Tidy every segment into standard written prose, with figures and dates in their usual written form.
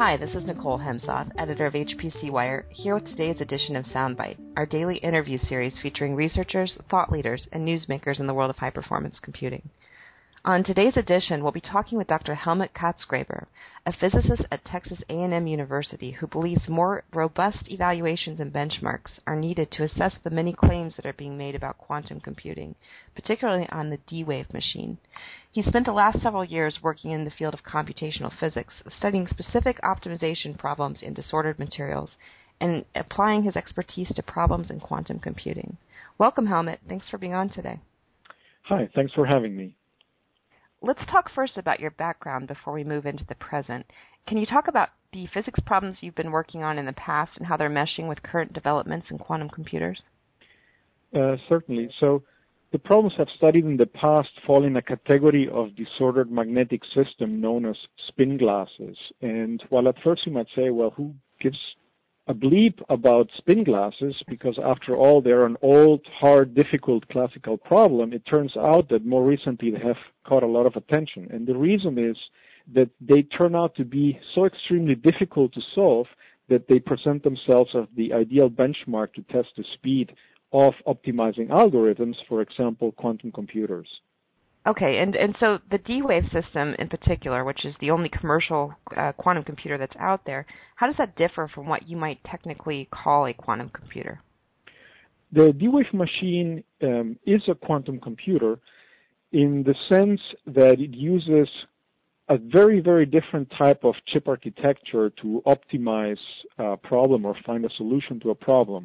Hi, this is Nicole Hemsoth, editor of HPC Wire, here with today's edition of Soundbite, our daily interview series featuring researchers, thought leaders, and newsmakers in the world of high-performance computing. On today's edition, we'll be talking with Dr. Helmut Katzgraber, a physicist at Texas A&M University who believes more robust evaluations and benchmarks are needed to assess the many claims that are being made about quantum computing, particularly on the D-Wave machine. He spent the last several years working in the field of computational physics, studying specific optimization problems in disordered materials, and applying his expertise to problems in quantum computing. Welcome, Helmut. Thanks for being on today. Hi, thanks for having me. Let's talk first about your background before we move into the present. Can you talk about the physics problems you've been working on in the past and how they're meshing with current developments in quantum computers? Certainly. So the problems I've studied in the past fall in a category of disordered magnetic system known as spin glasses. And while at first you might say, well, who gives a bleep about spin glasses, because after all, they're an old, hard, difficult classical problem, it turns out that more recently they have caught a lot of attention. And the reason is that they turn out to be so extremely difficult to solve that they present themselves as the ideal benchmark to test the speed of optimizing algorithms, for example, quantum computers. Okay, and so the D-Wave system in particular, which is the only commercial quantum computer that's out there, how does that differ from what you might technically call a quantum computer? The D-Wave machine is a quantum computer in the sense that it uses a very, very different type of chip architecture to optimize a problem or find a solution to a problem.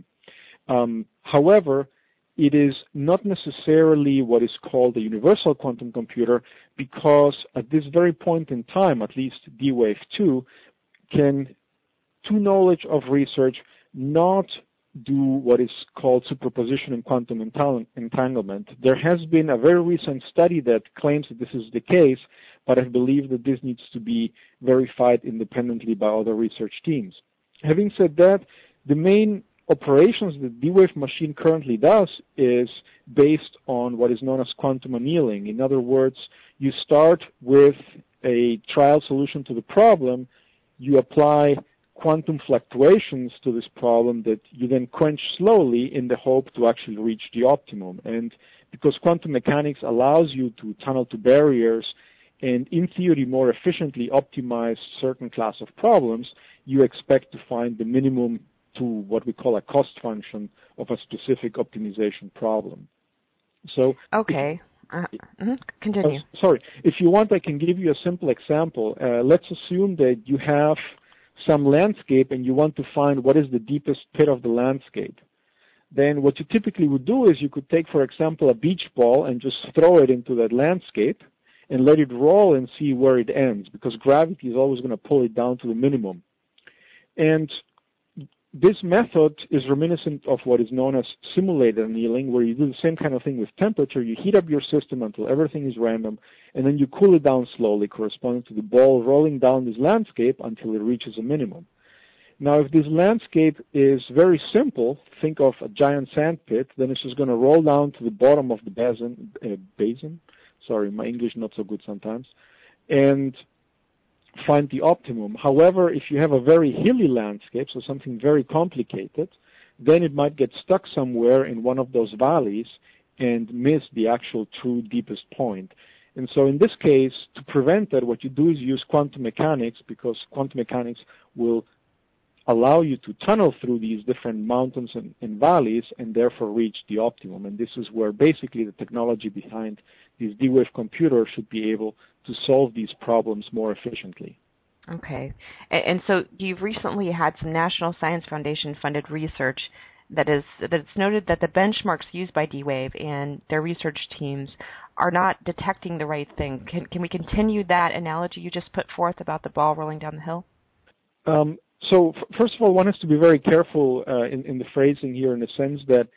However, it is not necessarily what is called a universal quantum computer because at this very point in time, at least D-Wave 2, can, to knowledge of research, not do what is called superposition and quantum entanglement. There has been a very recent study that claims that this is the case, but I believe that this needs to be verified independently by other research teams. Having said that, the main operations that D-Wave machine currently does is based on what is known as quantum annealing. In other words, you start with a trial solution to the problem, you apply quantum fluctuations to this problem that you then quench slowly in the hope to actually reach the optimum. And because quantum mechanics allows you to tunnel to barriers and in theory more efficiently optimize certain class of problems, you expect to find the minimum to what we call a cost function of a specific optimization problem. So, okay. Continue. Sorry. If you want, I can give you a simple example. Let's assume that you have some landscape and you want to find what is the deepest pit of the landscape. Then what you typically would do is you could take, for example, a beach ball and just throw it into that landscape and let it roll and see where it ends, because gravity is always going to pull it down to the minimum. And this method is reminiscent of what is known as simulated annealing, where you do the same kind of thing with temperature. You heat up your system until everything is random, and then you cool it down slowly, corresponding to the ball rolling down this landscape until it reaches a minimum. Now, if this landscape is very simple, think of a giant sand pit, then it's just going to roll down to the bottom of the basin. Sorry, my English not so good sometimes. And find the optimum. However, if you have a very hilly landscape, so something very complicated, then it might get stuck somewhere in one of those valleys and miss the actual true deepest point. And so in this case, to prevent that, what you do is use quantum mechanics, because quantum mechanics will allow you to tunnel through these different mountains and valleys and therefore reach the optimum. And this is where basically the technology behind these D-Wave computers should be able to solve these problems more efficiently. Okay. And so you've recently had some National Science Foundation funded research that's noted that the benchmarks used by D-Wave and their research teams are not detecting the right thing. Can we continue that analogy you just put forth about the ball rolling down the hill? So first of all, one has to be very careful in the phrasing here, in the sense that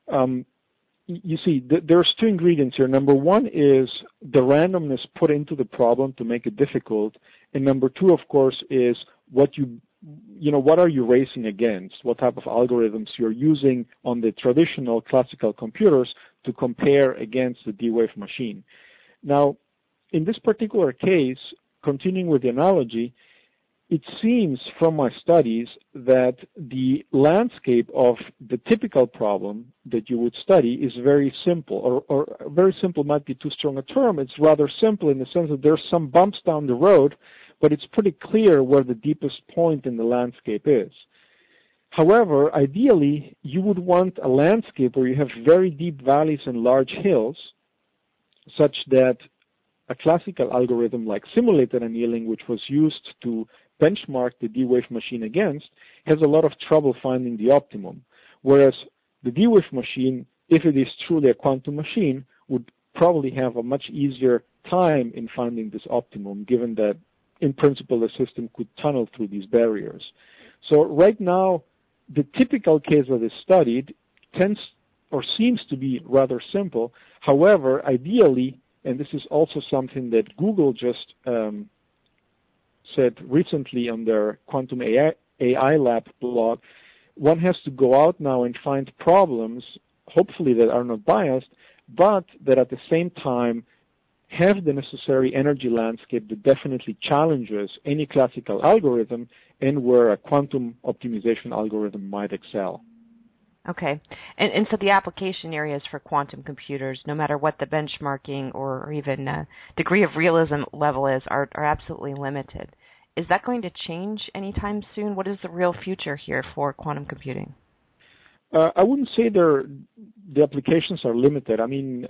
you see, there's two ingredients here. Number one is the randomness put into the problem to make it difficult, and number two, of course, is what what are you racing against? What type of algorithms you're using on the traditional classical computers to compare against the D-Wave machine. Now, in this particular case, continuing with the analogy, it seems from my studies that the landscape of the typical problem that you would study is very simple, or very simple might be too strong a term. It's rather simple in the sense that there's some bumps down the road, but it's pretty clear where the deepest point in the landscape is. However, ideally, you would want a landscape where you have very deep valleys and large hills, such that a classical algorithm like simulated annealing, which was used to benchmark the D-Wave machine against, has a lot of trouble finding the optimum. Whereas the D-Wave machine, if it is truly a quantum machine, would probably have a much easier time in finding this optimum, given that, in principle, the system could tunnel through these barriers. So right now, the typical case that is studied tends or seems to be rather simple. However, ideally, and this is also something that Google just said recently on their Quantum AI Lab blog, one has to go out now and find problems, hopefully that are not biased, but that at the same time have the necessary energy landscape that definitely challenges any classical algorithm and where a quantum optimization algorithm might excel. Okay. And so the application areas for quantum computers, no matter what the benchmarking or even degree of realism level is, are absolutely limited. Is that going to change anytime soon? What is the real future here for quantum computing? I wouldn't say the applications are limited. I mean,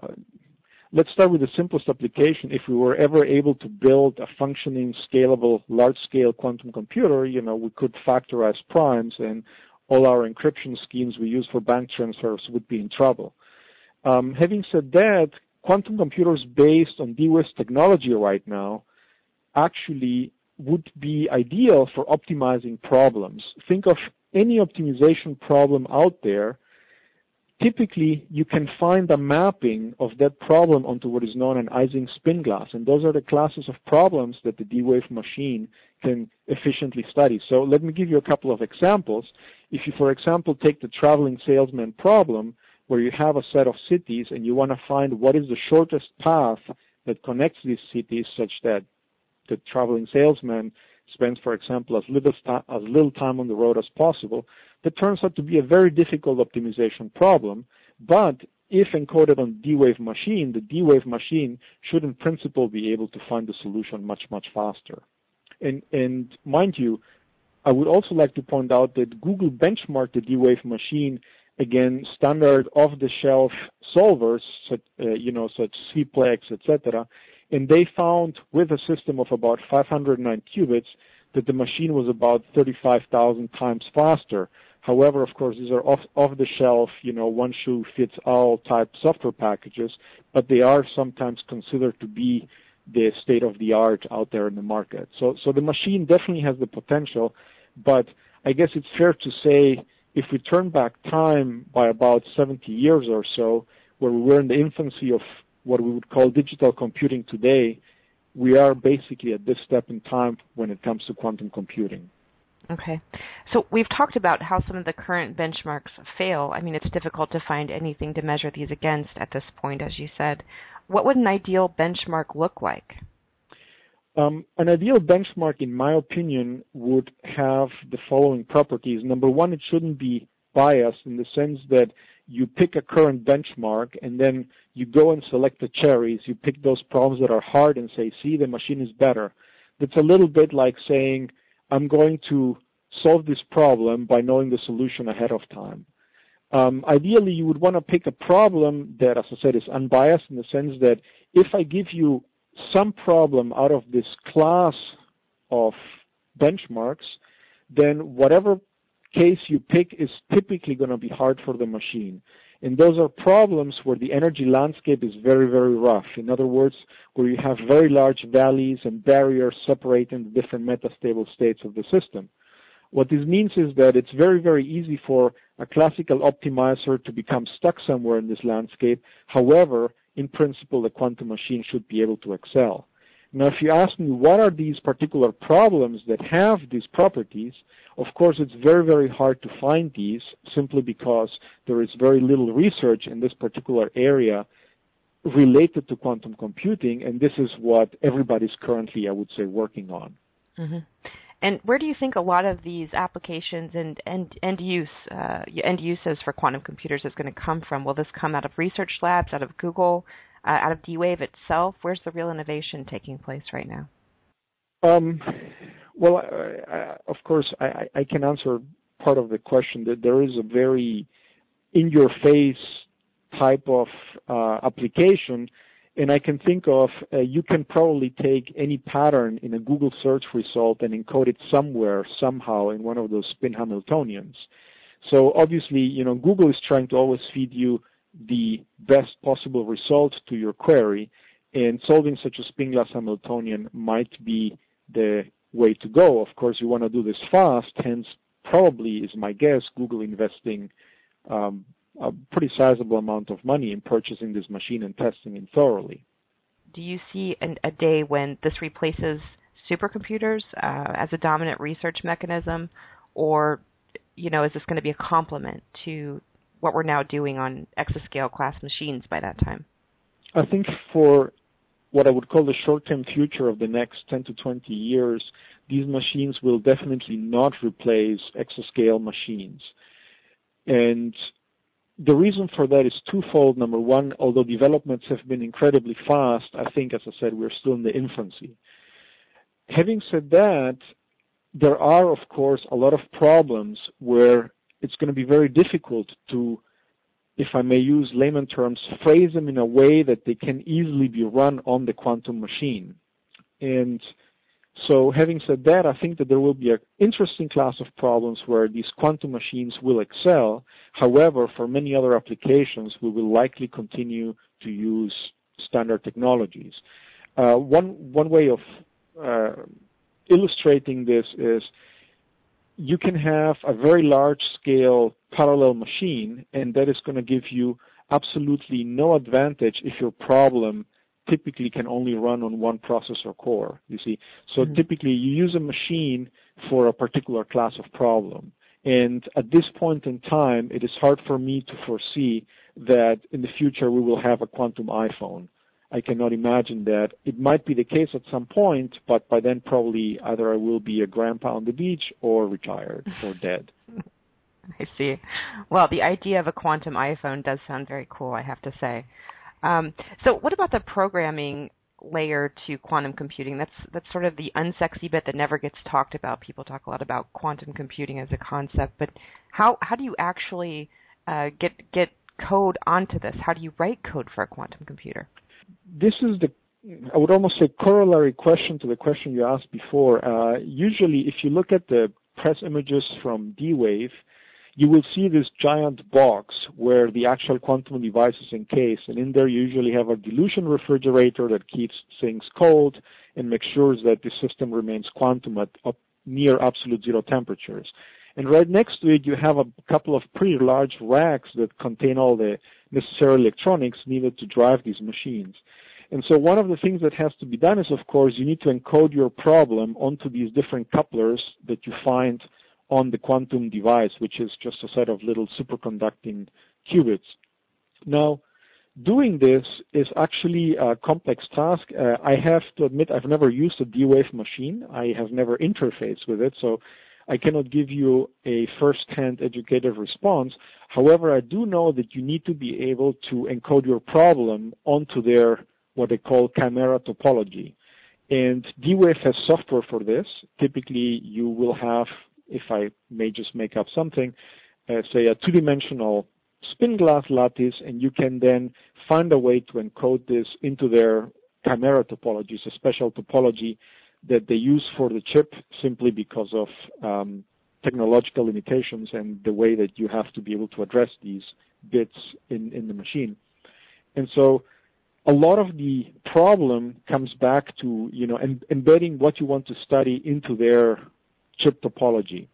let's start with the simplest application. If we were ever able to build a functioning, scalable, large-scale quantum computer, we could factorize primes, and all our encryption schemes we use for bank transfers would be in trouble. Having said that, quantum computers based on D-Wave's technology right now actually would be ideal for optimizing problems. Think of any optimization problem out there. Typically, you can find a mapping of that problem onto what is known as Ising spin glass, and those are the classes of problems that the D-Wave machine can efficiently study. So let me give you a couple of examples. If you, for example, take the traveling salesman problem, where you have a set of cities and you want to find what is the shortest path that connects these cities such that the traveling salesman spends, for example, as little time on the road as possible, that turns out to be a very difficult optimization problem. But if encoded on D-Wave machine, the D-Wave machine should in principle be able to find the solution much, much faster. And mind you, I would also like to point out that Google benchmarked the D-Wave machine against standard off-the-shelf solvers, such Cplex, etc., and they found with a system of about 509 qubits that the machine was about 35,000 times faster. However, of course, these are off-the-shelf, one-shoe-fits-all type software packages, but they are sometimes considered to be the state-of-the-art out there in the market. So the machine definitely has the potential, but I guess it's fair to say if we turn back time by about 70 years or so, where we were in the infancy of what we would call digital computing today, we are basically at this step in time when it comes to quantum computing. Okay. So we've talked about how some of the current benchmarks fail. I mean, it's difficult to find anything to measure these against at this point, as you said. What would an ideal benchmark look like? An ideal benchmark, in my opinion, would have the following properties. Number one, it shouldn't be biased in the sense that you pick a current benchmark and then you go and select the cherries. You pick those problems that are hard and say, see, the machine is better. That's a little bit like saying, I'm going to solve this problem by knowing the solution ahead of time. Ideally, you would want to pick a problem that, as I said, is unbiased in the sense that if I give you some problem out of this class of benchmarks, then whatever case you pick is typically going to be hard for the machine. And those are problems where the energy landscape is very, very rough. In other words, where you have very large valleys and barriers separating the different metastable states of the system. What this means is that it's very, very easy for a classical optimizer to become stuck somewhere in this landscape. However, in principle, the quantum machine should be able to excel. Now, if you ask me what are these particular problems that have these properties, of course, it's very, very hard to find these simply because there is very little research in this particular area related to quantum computing, and this is what everybody's currently, I would say, working on. Mm-hmm. And where do you think a lot of these applications and end uses for quantum computers is going to come from? Will this come out of research labs, out of Google, out of D-Wave itself? Where's the real innovation taking place right now? Well, of course, I can answer part of the question. That there is a very in-your-face type of application, and I can think of you can probably take any pattern in a Google search result and encode it somewhere, somehow, in one of those spin Hamiltonians. So obviously, Google is trying to always feed you the best possible result to your query, and solving such a spin glass Hamiltonian might be the way to go. Of course, you want to do this fast, hence probably, is my guess, Google investing a pretty sizable amount of money in purchasing this machine and testing it thoroughly. Do you see a day when this replaces supercomputers as a dominant research mechanism, or is this going to be a complement to what we're now doing on exascale class machines by that time? I think for what I would call the short-term future of the next 10 to 20 years, these machines will definitely not replace exascale machines. And the reason for that is twofold. Number one, although developments have been incredibly fast, I think, as I said, we're still in the infancy. Having said that, there are, of course, a lot of problems where it's going to be very difficult to, if I may use layman terms, phrase them in a way that they can easily be run on the quantum machine. And so having said that, I think that there will be an interesting class of problems where these quantum machines will excel. However, for many other applications, we will likely continue to use standard technologies. One way of illustrating this is you can have a very large-scale parallel machine, and that is going to give you absolutely no advantage if your problem typically can only run on one processor core, you see. So typically you use a machine for a particular class of problem. And at this point in time, it is hard for me to foresee that in the future we will have a quantum iPhone. I cannot imagine that. It might be the case at some point, but by then probably either I will be a grandpa on the beach or retired or dead. I see. Well, the idea of a quantum iPhone does sound very cool, I have to say. So what about the programming layer to quantum computing? That's sort of the unsexy bit that never gets talked about. People talk a lot about quantum computing as a concept, but how do you actually get code onto this? How do you write code for a quantum computer? This is I would almost say, corollary question to the question you asked before. Usually, if you look at the press images from D-Wave, you will see this giant box where the actual quantum device is encased, and in there you usually have a dilution refrigerator that keeps things cold and makes sure that the system remains quantum at near absolute zero temperatures. And right next to it, you have a couple of pretty large racks that contain all the necessary electronics needed to drive these machines. And so one of the things that has to be done is, of course, you need to encode your problem onto these different couplers that you find on the quantum device, which is just a set of little superconducting qubits. Now, doing this is actually a complex task. I have to admit I've never used a D-Wave machine. I have never interfaced with it, so I cannot give you a first-hand educated response. However, I do know that you need to be able to encode your problem onto their, what they call, chimera topology. And D-Wave has software for this. Typically, you will have, if I may just make up something, say a two-dimensional spin glass lattice, and you can then find a way to encode this into their chimera topology. It's a special topology that they use for the chip simply because of technological limitations and the way that you have to be able to address these bits in the machine. And so a lot of the problem comes back to, embedding what you want to study into their chip topology.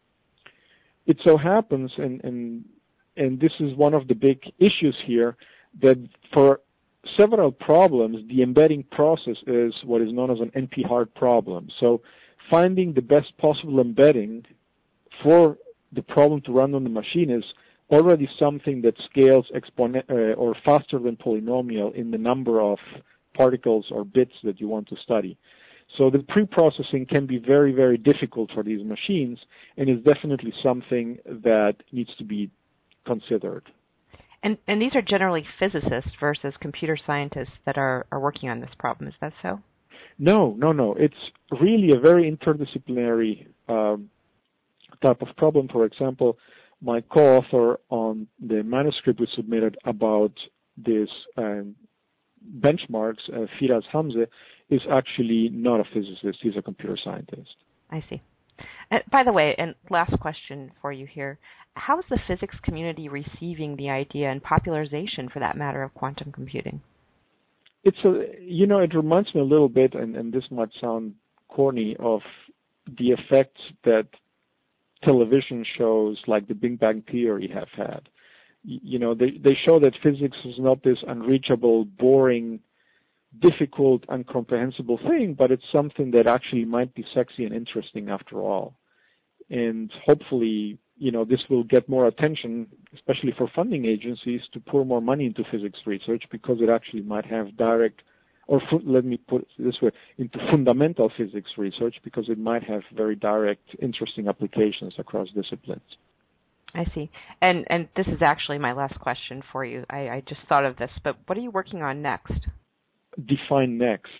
It so happens, and this is one of the big issues here, that for several problems, the embedding process is what is known as an NP-hard problem. So finding the best possible embedding for the problem to run on the machine is already something that scales or faster than polynomial in the number of particles or bits that you want to study. So the pre-processing can be very, very difficult for these machines, and is definitely something that needs to be considered. And these are generally physicists versus computer scientists that are working on this problem. Is that so? No. It's really a very interdisciplinary type of problem. For example, my co-author on the manuscript we submitted about this benchmarks, Firas Hamze, is actually not a physicist. He's a computer scientist. I see. By the way, and last question for you here, how is the physics community receiving the idea and popularization, for that matter, of quantum computing? It reminds me a little bit, and this might sound corny, of the effects that television shows like the Big Bang Theory have had. They show that physics is not this unreachable, boring, difficult, incomprehensible thing, but it's something that actually might be sexy and interesting after all. And hopefully, this will get more attention, especially for funding agencies, to pour more money into physics research, because it actually might have direct, let me put it this way, into fundamental physics research, because it might have very direct, interesting applications across disciplines. I see. And this is actually my last question for you. I just thought of this, but what are you working on next? Define next.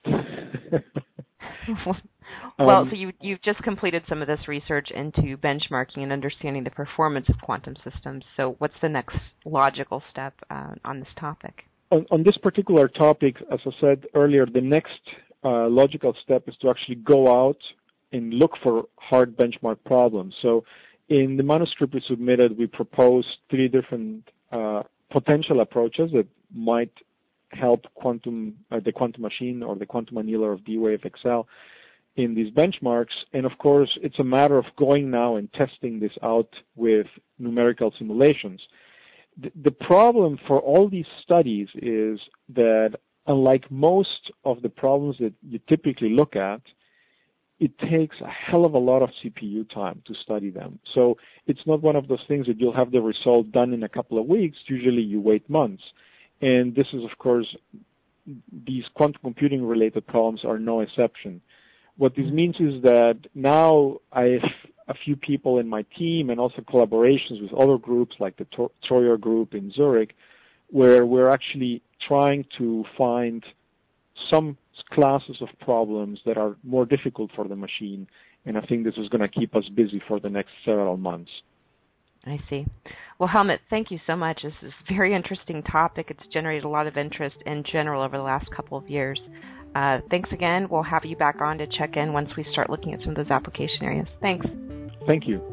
Well, so you've just completed some of this research into benchmarking and understanding the performance of quantum systems. So what's the next logical step on this topic? On this particular topic, as I said earlier, the next logical step is to actually go out and look for hard benchmark problems. So in the manuscript we submitted, we proposed 3 different potential approaches that might help the quantum machine or the quantum annealer of D-Wave XL in these benchmarks. And of course, it's a matter of going now and testing this out with numerical simulations. The problem for all these studies is that, unlike most of the problems that you typically look at, it takes a hell of a lot of CPU time to study them. So it's not one of those things that you'll have the result done in a couple of weeks. Usually you wait months. And this is, of course, these quantum computing related problems are no exception. What this means is that now I have a few people in my team, and also collaborations with other groups like the Troyer group in Zurich, where we're actually trying to find some classes of problems that are more difficult for the machine. And I think this is going to keep us busy for the next several months. I see. Well, Helmut, thank you so much. This is a very interesting topic. It's generated a lot of interest in general over the last couple of years. Thanks again. We'll have you back on to check in once we start looking at some of those application areas. Thanks. Thank you.